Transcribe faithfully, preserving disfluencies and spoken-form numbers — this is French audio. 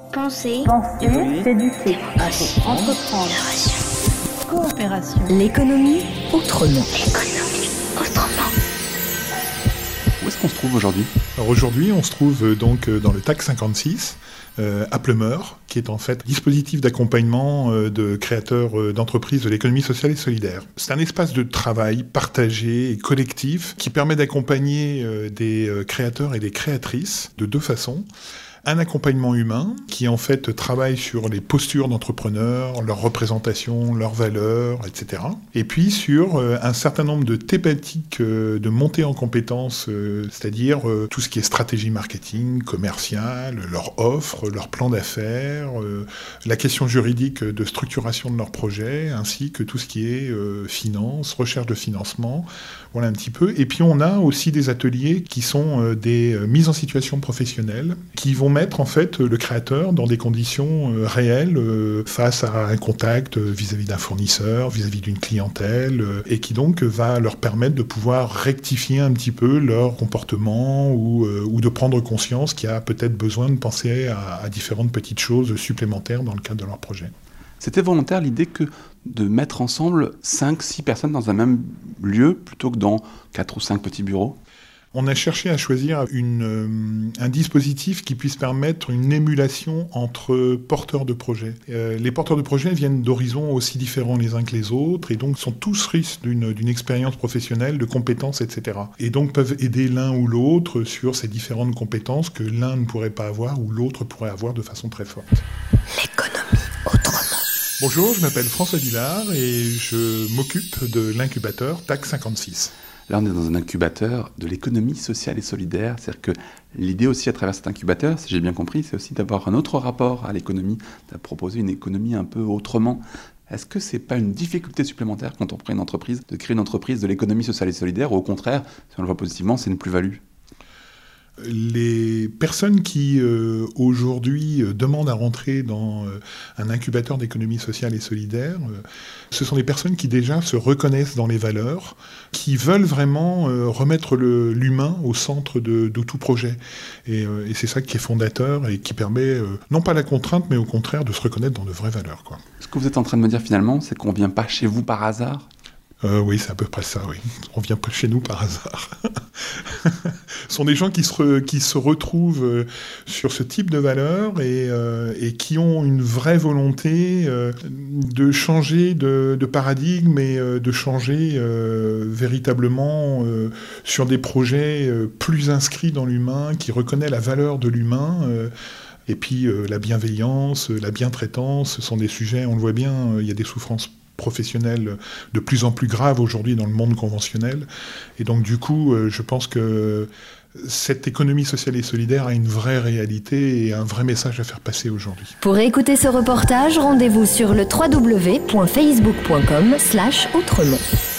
Penser, Penser, évoluer, s'éduquer, démocratie, entreprendre, coopération. L'économie autrement. L'économie autrement. Où est-ce qu'on se trouve aujourd'hui ? Alors aujourd'hui, on se trouve euh, donc dans le T A C cinquante-six, euh, à Pleumeur, qui est en fait un dispositif d'accompagnement euh, de créateurs euh, d'entreprises de l'économie sociale et solidaire. C'est un espace de travail partagé et collectif qui permet d'accompagner euh, des euh, créateurs et des créatrices de deux façons. Un accompagnement humain qui en fait travaille sur les postures d'entrepreneurs, leur représentation, leurs valeurs, et cetera. Et puis sur euh, un certain nombre de thématiques euh, de montée en compétences, euh, c'est-à-dire euh, tout ce qui est stratégie marketing, commerciale, leur offre, leur plan d'affaires, euh, la question juridique de structuration de leur projet, ainsi que tout ce qui est euh, finance, recherche de financement, voilà un petit peu. Et puis on a aussi des ateliers qui sont euh, des euh, mises en situation professionnelles, qui vont mettre en fait le créateur dans des conditions euh, réelles euh, face à un contact euh, vis-à-vis d'un fournisseur, vis-à-vis d'une clientèle, euh, et qui donc va leur permettre de pouvoir rectifier un petit peu leur comportement ou, euh, ou de prendre conscience qu'il y a peut-être besoin de penser à, à différentes petites choses supplémentaires dans le cadre de leur projet. C'était volontaire l'idée que de mettre ensemble cinq six personnes dans un même lieu plutôt que dans quatre ou cinq petits bureaux ? On a cherché à choisir une, euh, un dispositif qui puisse permettre une émulation entre porteurs de projets. Euh, les porteurs de projets viennent d'horizons aussi différents les uns que les autres et donc sont tous riches d'une, d'une expérience professionnelle, de compétences, et cetera. Et donc peuvent aider l'un ou l'autre sur ces différentes compétences que l'un ne pourrait pas avoir ou l'autre pourrait avoir de façon très forte. L'économie autrement. Bonjour, je m'appelle François Villard et je m'occupe de l'incubateur T A C cinquante-six. Là, on est dans un incubateur de l'économie sociale et solidaire. C'est-à-dire que l'idée aussi à travers cet incubateur, si j'ai bien compris, c'est aussi d'avoir un autre rapport à l'économie, de proposer une économie un peu autrement. Est-ce que c'est pas une difficulté supplémentaire quand on crée une entreprise, de créer une entreprise de l'économie sociale et solidaire, ou au contraire, si on le voit positivement, c'est une plus-value ? Les personnes qui, euh, aujourd'hui, euh, demandent à rentrer dans euh, un incubateur d'économie sociale et solidaire, euh, ce sont des personnes qui déjà se reconnaissent dans les valeurs, qui veulent vraiment euh, remettre le, l'humain au centre de, de tout projet. Et, euh, et c'est ça qui est fondateur et qui permet, euh, non pas la contrainte, mais au contraire de se reconnaître dans de vraies valeurs, quoi. Ce que vous êtes en train de me dire finalement, c'est qu'on ne vient pas chez vous par hasard ? Euh, oui, c'est à peu près ça, oui. On vient pas chez nous par hasard. Ce sont des gens qui se, re, qui se retrouvent euh, sur ce type de valeurs et, euh, et qui ont une vraie volonté euh, de changer de, de paradigme et euh, de changer euh, véritablement euh, sur des projets euh, plus inscrits dans l'humain, qui reconnaît la valeur de l'humain. Euh, et puis euh, la bienveillance, la bientraitance, ce sont des sujets, on le voit bien, euh, il y a des souffrances professionnels de plus en plus graves aujourd'hui dans le monde conventionnel. Et donc du coup, je pense que cette économie sociale et solidaire a une vraie réalité et un vrai message à faire passer aujourd'hui. Pour écouter ce reportage, rendez-vous sur le w w w point facebook point com slash autrement.